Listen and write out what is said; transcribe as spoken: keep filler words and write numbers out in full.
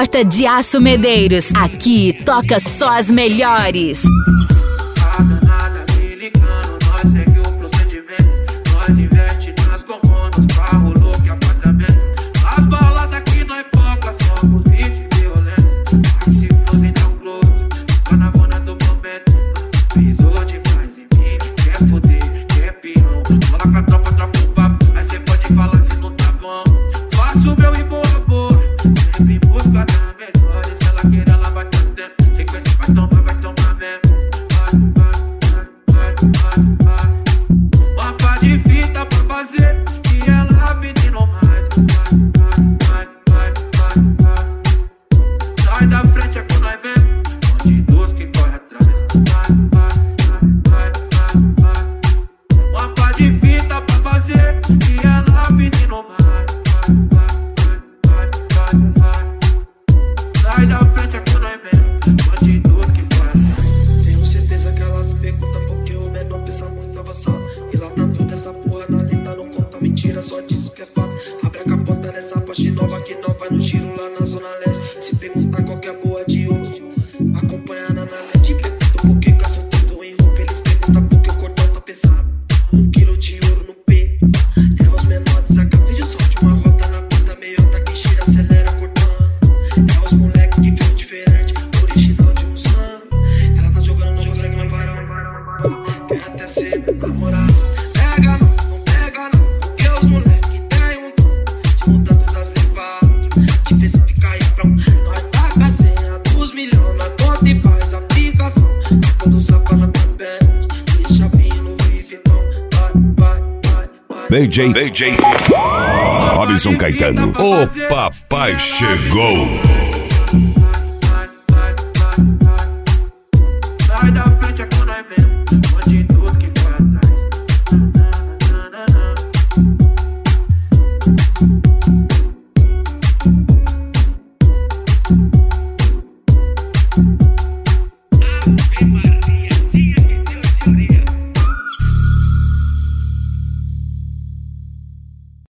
Porta de Aço Medeiros. Aqui toca só as melhores. A danada me ligando, nós segue o procedimento. Nós investe nas comandas, carro louco e apartamento. As baladas aqui nós poca, somos vídeos violentos. Aí se fosse então close, fica na bona do momento. Pisou demais em mim, quer foder, quer pirão. Fala com a tropa, troca o papo, aí cê pode falar se não tá bom. Faço o meu e boa, boa, sempre em busca da melhor. E se ela querer, ela vai ter tempo. Sequência vai tomar, vai tomar mesmo. Uma pá de fita pra fazer e ela pedindo mais. Vai, vai, vai, vai. Sai da frente é com nós mesmo, bandidos que corre atrás. Vai, vai, vai, vai, vai. Uma pá de fita pra fazer e ela pedindo mais. Vai, vai, vai, vai, vai. Sai da frente é com nós mesmo, bandidos que corre atrás. Tenho certeza que elas perguntam porque o menor pensa muito avançado. E lá tá toda essa porra na lenta, não conta mentira, só diz o que é fato. Abre a capota nessa parte nova que não vai no tiro lá na zona leste. Se perguntar qual que é boa de hoje, acompanha na L E D. Perguntam por que gastou tudo em roupa, eles perguntam por que o cordão tá pesado. Um quilo de ouro no peito, é os menores, saca vídeo só de uma rota na pista, meio tá que gira, acelera cortando. É os moleque que viu diferente, original de um samba. Ela tá jogando, não consegue mais parar. Quer até ser namorado. Pega não, não pega não, porque os moleque tem um dom de mudar todas as levadas, de ver se fica aí pra um. Nós tá com a senha dos milhões, nós conta e faz aplicação. Quando sapa na minha pele, deixa vir no Vividão. Vai, vai, vai, vai. D J, D J Robson Caetano, o papai chegou.